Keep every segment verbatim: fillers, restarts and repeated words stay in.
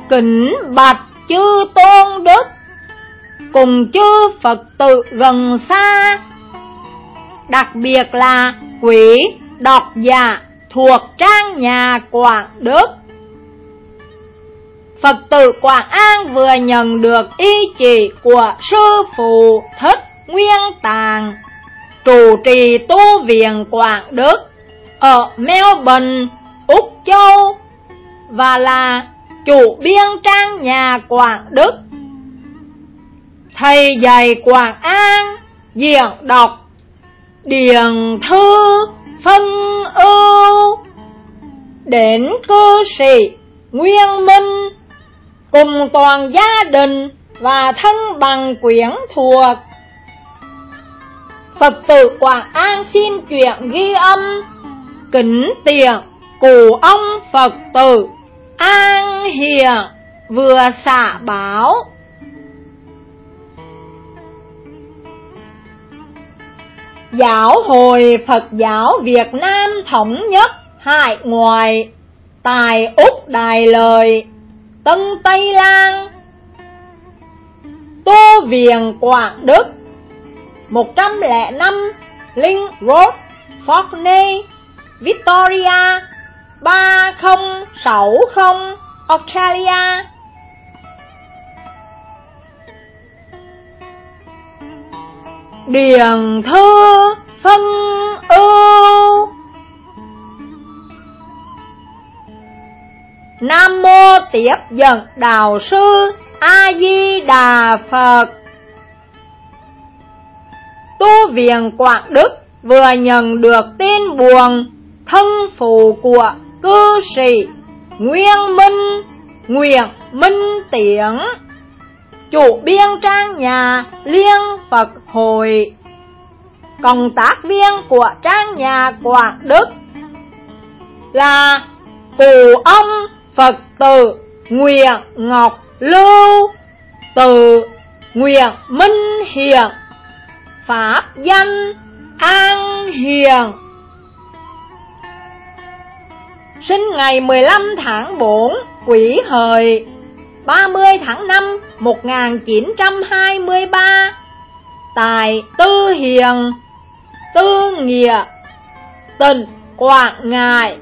Kính bạch chư tôn đức cùng chư Phật tử gần xa, đặc biệt là quý độc giả thuộc trang nhà Quảng Đức. Phật tử Quảng An vừa nhận được ý chỉ của Sư Phụ Thích Nguyên Tàng, trụ trì tu viện Quảng Đức ở Melbourne, Úc Châu, và là chủ biên trang nhà Quảng Đức. Thầy dạy Quảng An diễn đọc điển thư phân ưu đến cư sĩ Nguyên Minh cùng toàn gia đình và thân bằng quyến thuộc. Phật tử Quảng An xin chuyện ghi âm kính tiện cụ ông Phật tử An Hiền vừa xả báo. Giáo hội Phật giáo Việt Nam thống nhất hải ngoại tại Úc Đại Lợi, Tân Tây Lan, tu viện Quảng Đức, một trăm lẻ năm Link Road, Fortney, Victoria, ba không sáu không, Australia. Điển thư phân ưu. Nam mô tiếp dẫn đạo sư A Di Đà Phật. Tu viện Quảng Đức vừa nhận được tin buồn thân phụ của cư sĩ Nguyên Minh Nguyễn Minh Tiến, chủ biên trang nhà Liên Phật Hội, cộng tác viên của trang nhà Quảng Đức, là cụ ông Phật tử Nguyễn Ngọc Lưu, từ Nguyễn Minh Hiền, pháp danh An Hiền, sinh ngày mười lăm tháng bốn Quý Hợi, ba mươi tháng năm một nghìn chín trăm hai mươi ba, tại Tư Hiền, Tư Nghĩa, tỉnh Quảng Ngãi.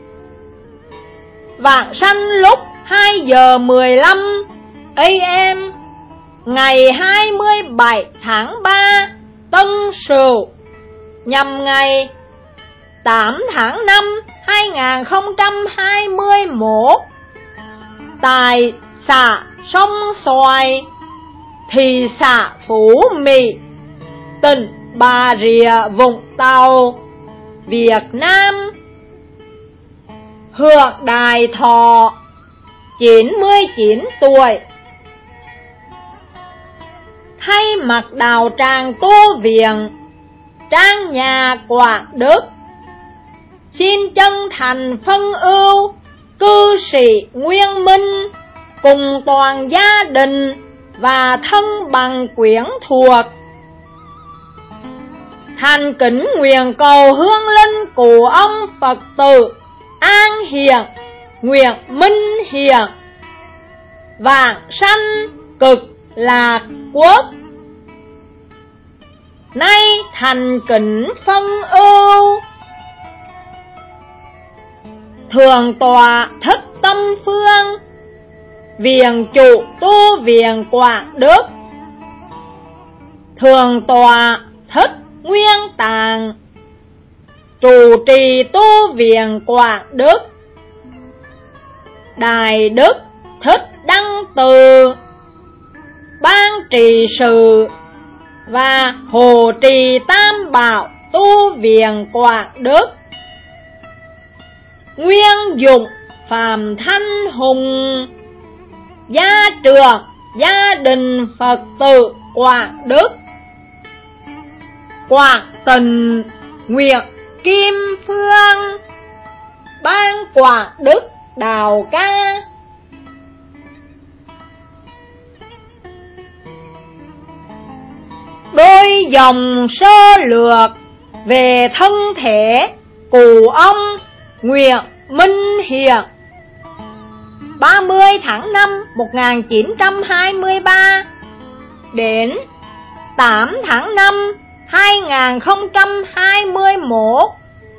Vãng sanh lúc hai giờ mười lăm a m ngày hai mươi bảy tháng ba Tân Sửu, nhằm ngày tám tháng năm hai nghìn không trăm hai mươi mốt, tại xã Sông Xoài, thị xã Phú Mỹ, tỉnh Bà Rịa Vũng Tàu, Việt Nam, hưởng đại thọ chín mươi chín tuổi. Thay mặt đạo tràng tu viện trang nhà Quảng Đức, xin chân thành phân ưu cư sĩ Nguyên Minh cùng toàn gia đình và thân bằng quyến thuộc, thành kính nguyện cầu hương linh cụ ông Phật tử An Hiền Nguyễn Minh Hiền vãng sanh cực lạc quốc. Nay thành kính phân ưu Thượng tọa Thích Tâm Phương, viện chủ tu viện Quảng Đức, Thượng tọa Thích Nguyên Tàng, trụ trì tu viện Quảng Đức, Đại Đức Thích Đăng Từ, ban trị sự và hộ trì Tam Bảo tu viện Quảng Đức, Nguyên Dụng Phạm Thanh Hùng, gia trưởng gia đình Phật tử Quảng Đức, Quảng Tình Nguyễn Kim Phương, ban Quảng Đức Đào Ca. Đôi dòng sơ lược về thân thể cụ ông Nguyễn Minh Hiền. ba mươi tháng năm một nghìn chín trăm hai mươi ba đến tám tháng năm hai nghìn không trăm hai mươi mốt.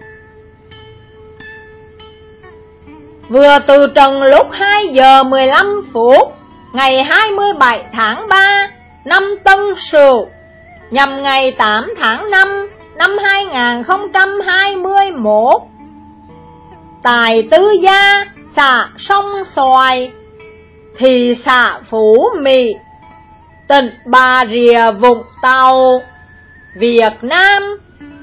Vừa từ trần lúc hai giờ mười lăm phút ngày hai mươi bảy tháng ba năm Tân Sửu, nhằm ngày tám tháng năm năm hai nghìn không trăm hai mươi mốt, tại Tư Gia, xã Sông Xoài, thị xã Phú Mỹ, tỉnh Bà Rịa Vũng Tàu, Việt Nam.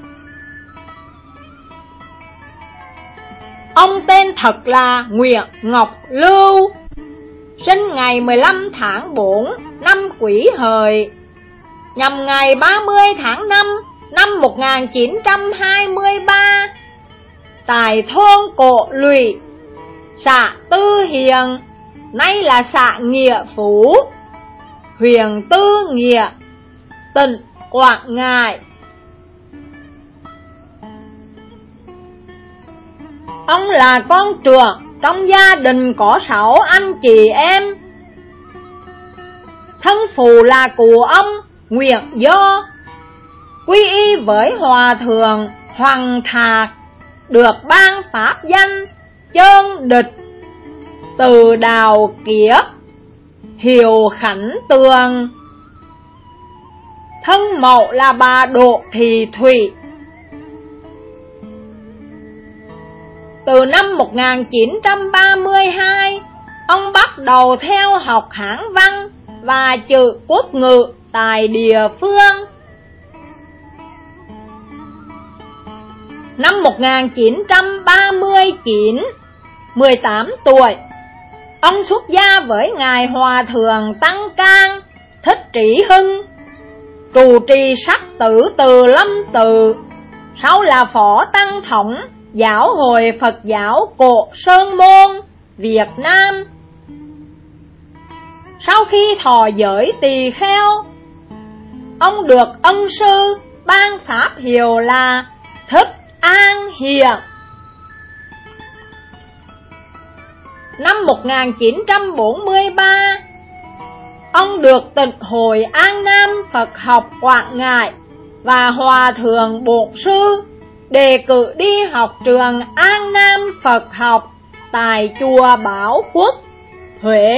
Ông tên thật là Nguyễn Ngọc Lưu, sinh ngày mười lăm tháng bốn năm Quý Hợi, nhằm ngày ba mươi tháng năm năm một nghìn chín trăm hai mươi ba, tại thôn Cổ Lụy, xã Tư Hiền, nay là xã Nghĩa Phú, huyện Tư Nghĩa, tỉnh Quảng Ngãi. Ông là con trưởng trong gia đình có sáu anh chị em. Thân phụ là cụ ông Nguyễn Do, quy y với Hòa Thượng Hoàng Thạc, được ban pháp danh Chơn Địch, từ Đào Kiếp, hiệu Khánh Tường. Thân mẫu là bà Đỗ Thị Thủy. Từ năm một nghìn chín trăm ba mươi hai, ông bắt đầu theo học Hán văn và chữ quốc ngữ tại địa phương. Năm một nghìn chín trăm ba mươi chín, mười tám tuổi, ông xuất gia với Ngài Hòa Thượng Tăng Can Thích Trí Hưng, trụ trì sắc tử Từ Lâm Tự, sau là phó tăng thống Giáo hội Phật giáo Cổ Sơn Môn, Việt Nam. Sau khi thọ giới tỳ kheo, ông được ân sư ban pháp hiệu là Thích An Hiện. Năm một nghìn chín trăm bốn mươi ba, ông được Tịnh hội An Nam Phật học Quảng Ngãi và Hòa Thượng Bổn Sư đề cử đi học trường An Nam Phật học tại chùa Bảo Quốc, Huế.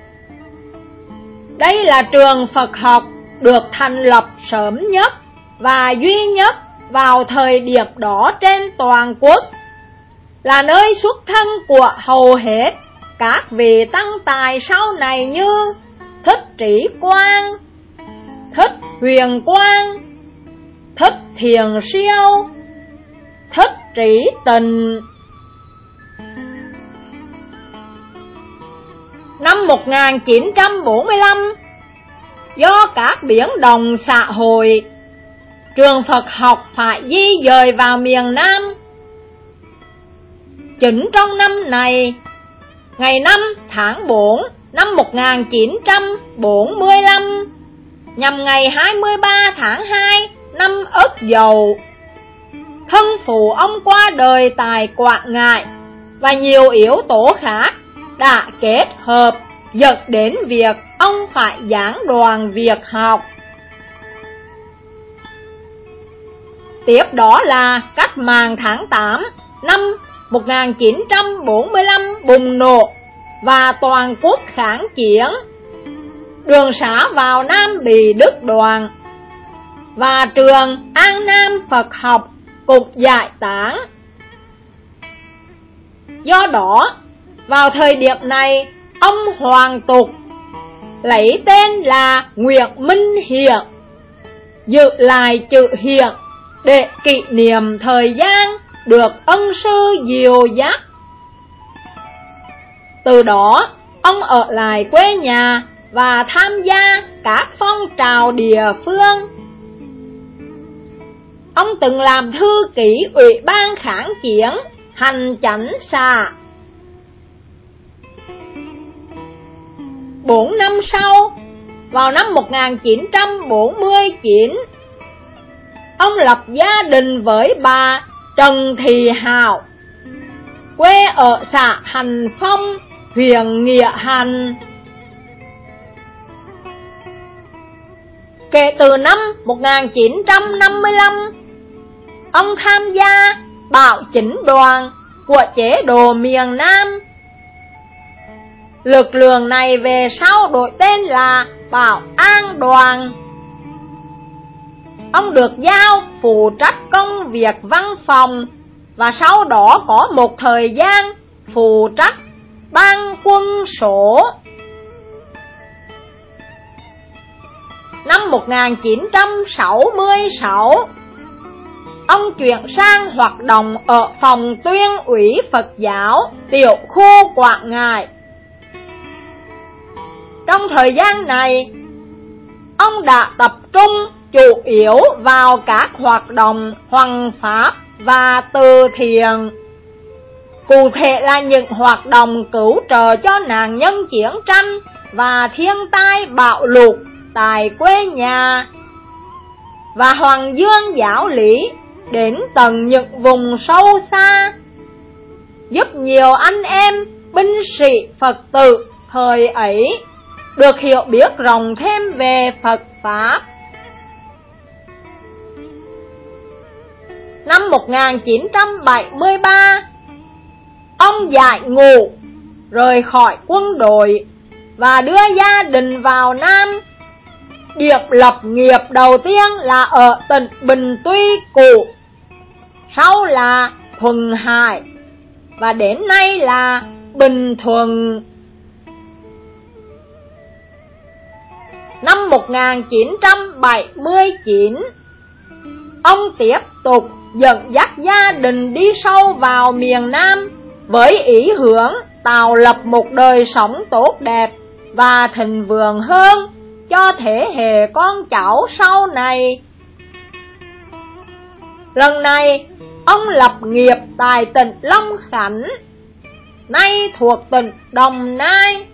Đây là trường Phật học được thành lập sớm nhất và duy nhất vào thời điểm đó trên toàn quốc, là nơi xuất thân của hầu hết các vị tăng tài sau này như Thích Trí Quang, Thích Huyền Quang, Thích Thiền Siêu, Thích Trí Tịnh. Năm một nghìn chín trăm bốn mươi lăm, do các biến động xã hội, trường Phật học phải di dời vào miền Nam. Chính trong năm này, ngày năm tháng bốn năm một nghìn chín trăm bốn mươi lăm, nhằm ngày hai mươi ba tháng hai năm Ất Dậu, thân phụ ông qua đời tại Quảng Ngãi, và nhiều yếu tố khác đã kết hợp dẫn đến việc ông phải giảng đoàn việc học. Tiếp đó là cách mạng tháng tám năm một nghìn chín trăm bốn mươi lăm bùng nổ và toàn quốc kháng chiến. Đường xá vào Nam bị đứt đoạn và trường An Nam Phật học cũng giải tán. Do đó, vào thời điểm này, ông Hoàng Tục lấy tên là Nguyễn Minh Hiện, giữ lại chữ Hiện để kỷ niệm thời gian được ân sư dìu dắt. Từ đó, ông ở lại quê nhà và tham gia các phong trào địa phương. Ông từng làm thư ký Ủy ban kháng chiến Hành Chánh xã. Bốn năm sau, vào năm một nghìn chín trăm bốn mươi chín, ông lập gia đình với bà Trần Thị Hảo, quê ở xã Hành Phong, huyện Nghĩa Hành. Kể từ năm một nghìn chín trăm năm mươi lăm, ông tham gia Bảo Chỉnh đoàn của chế độ miền Nam. Lực lượng này về sau đổi tên là Bảo An đoàn. Ông được giao phụ trách công việc văn phòng và sau đó có một thời gian phụ trách ban quân số. Năm một nghìn chín trăm sáu mươi sáu, ông chuyển sang hoạt động ở phòng tuyên ủy Phật giáo tiểu khu Quảng Ngãi. Trong thời gian này, ông đã tập trung chủ yếu vào các hoạt động hoằng pháp và từ thiện. Cụ thể là những hoạt động cứu trợ cho nạn nhân chiến tranh và thiên tai bạo lụt tại quê nhà, và Hoàng Dương giáo lý đến tận những vùng sâu xa, giúp nhiều anh em binh sĩ Phật tử thời ấy được hiểu biết rộng thêm về Phật Pháp. Năm một nghìn chín trăm bảy mươi ba, ông giải ngũ, rời khỏi quân đội và đưa gia đình vào Nam. Điểm lập nghiệp đầu tiên là ở tỉnh Bình Tuy cũ, sau là Thuận Hải và đến nay là Bình Thuận. Năm một nghìn chín trăm bảy mươi chín, ông tiếp tục dẫn dắt gia đình đi sâu vào miền Nam với ý hướng tạo lập một đời sống tốt đẹp và thịnh vượng hơn cho thế hệ con cháu sau này. Lần này, ông lập nghiệp tại tỉnh Long Khánh, nay thuộc tỉnh Đồng Nai.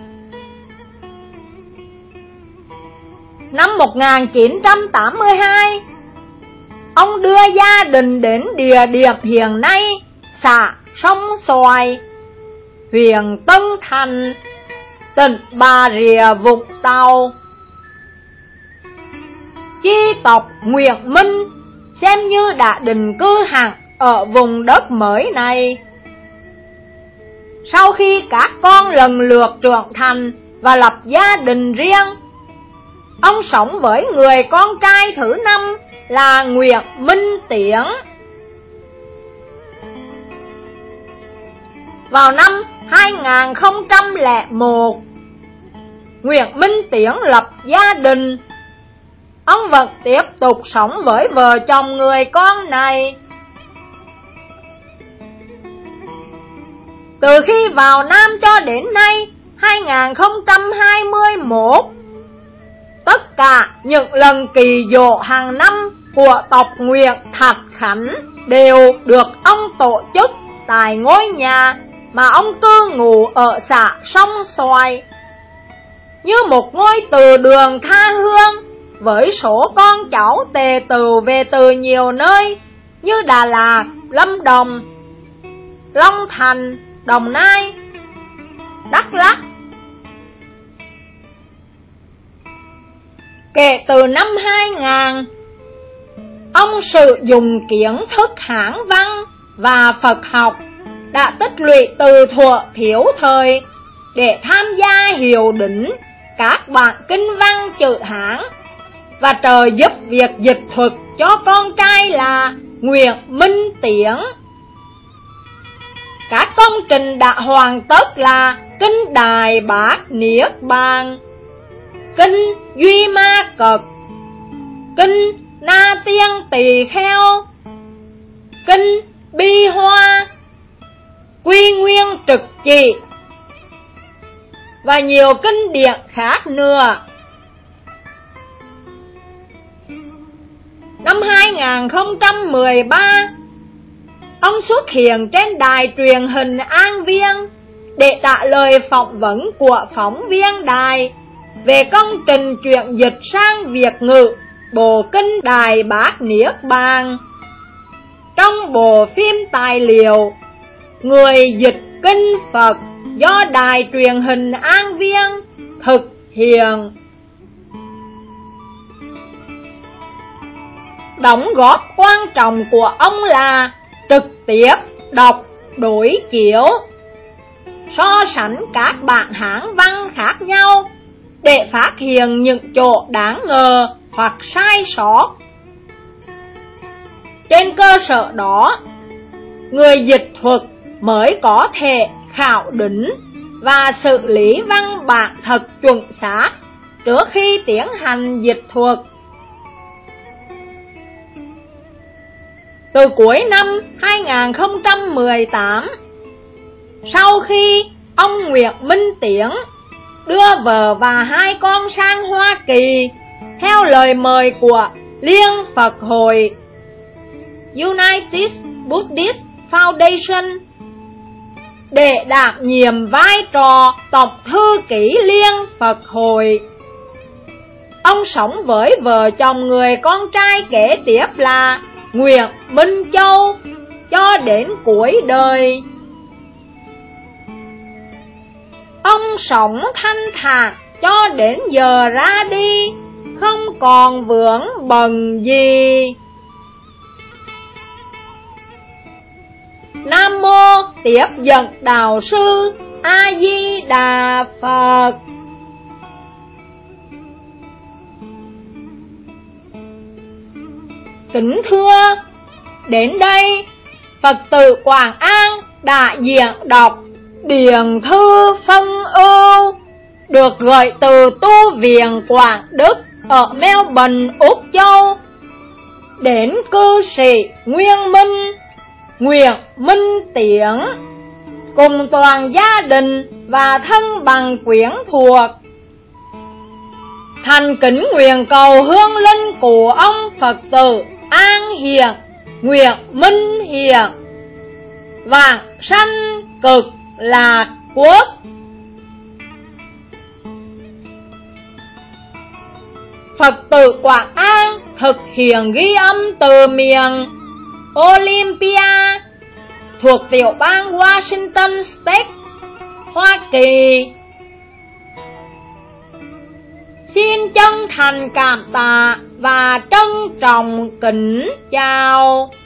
Năm một nghìn chín trăm tám mươi hai, ông đưa gia đình đến địa điểm hiện nay xã Sông Xoài, huyện Tân Thành, tỉnh Bà Rịa Vũng Tàu. Chi tộc Nguyễn Minh xem như đã định cư hẳn ở vùng đất mới này. Sau khi các con lần lượt trưởng thành và lập gia đình riêng, ông sống với người con trai thứ năm là Nguyễn Minh Tiến. Vào năm hai nghìn không trăm lẻ một, Nguyễn Minh Tiến lập gia đình. Ông vẫn tiếp tục sống với vợ chồng người con này. Từ khi vào Nam cho đến nay, hai nghìn không trăm hai mươi mốt, tất cả những lần kỳ dỗ hàng năm của tộc Nguyễn Thạch Khánh đều được ông tổ chức tại ngôi nhà mà ông cư ngụ ở xã Sông Xoài, như một ngôi từ đường tha hương với số con cháu tề tựu về từ nhiều nơi như Đà Lạt, Lâm Đồng, Long Thành, Đồng Nai, Đắk Lắk. Kể từ năm hai nghìn, ông sử dụng kiến thức Hán văn và Phật học đã tích lũy từ thuở thiếu thời để tham gia hiệu đính các bản kinh văn chữ Hán và trợ giúp việc dịch thuật cho con trai là Nguyễn Minh Tiến. Các công trình đã hoàn tất là Kinh Đại Bát Niết Bàn, Kinh Duy Ma Cật, Kinh Na Tiên Tỳ Kheo, Kinh Bi Hoa, Quy Nguyên Trực Chỉ và nhiều kinh điển khác nữa. Năm hai nghìn không trăm mười ba, ông xuất hiện trên đài truyền hình An Viên để trả lời phỏng vấn của phóng viên đài về công trình chuyển dịch sang Việt ngữ bộ Kinh Đại Bát Niết Bàn. Trong bộ phim tài liệu Người dịch kinh Phật, do Đài truyền hình An Viên thực hiện. Đóng góp quan trọng của ông là trực tiếp đọc đối chiếu, so sánh các bản Hán văn khác nhau để phát hiện những chỗ đáng ngờ hoặc sai sót. Trên cơ sở đó, người dịch thuật mới có thể khảo đính và xử lý văn bản thật chuẩn xác trước khi tiến hành dịch thuật. Từ cuối năm hai nghìn không trăm mười tám, sau khi ông Nguyễn Minh Tiến đưa vợ và hai con sang Hoa Kỳ theo lời mời của Liên Phật hội United Buddhist Foundation để đảm nhiệm vai trò Tổng thư ký Liên Phật hội, ông sống với vợ chồng người con trai kế tiếp là Nguyễn Minh Châu cho đến cuối đời. Ông sống thanh thản cho đến giờ ra đi, không còn vướng bận gì. Nam mô Tiếp Dẫn Đạo Sư A Di Đà Phật. Kính thưa, đến đây Phật tử Quảng An đã diễn đọc Điển Thư Phân Ưu được gửi từ tu viện Quảng Đức ở Melbourne, Úc Châu đến cư sĩ Nguyên Minh, Nguyễn Minh Tiến cùng toàn gia đình và thân bằng quyến thuộc. Thành kính nguyện cầu hương linh của ông Phật tử An Hiển, Nguyễn Minh Hiển vãng sanh cực lạc quốc. Phật tử Quảng An thực hiện ghi âm từ miền Olympia thuộc tiểu bang Washington State, Hoa Kỳ. Xin chân thành cảm tạ và trân trọng kính chào.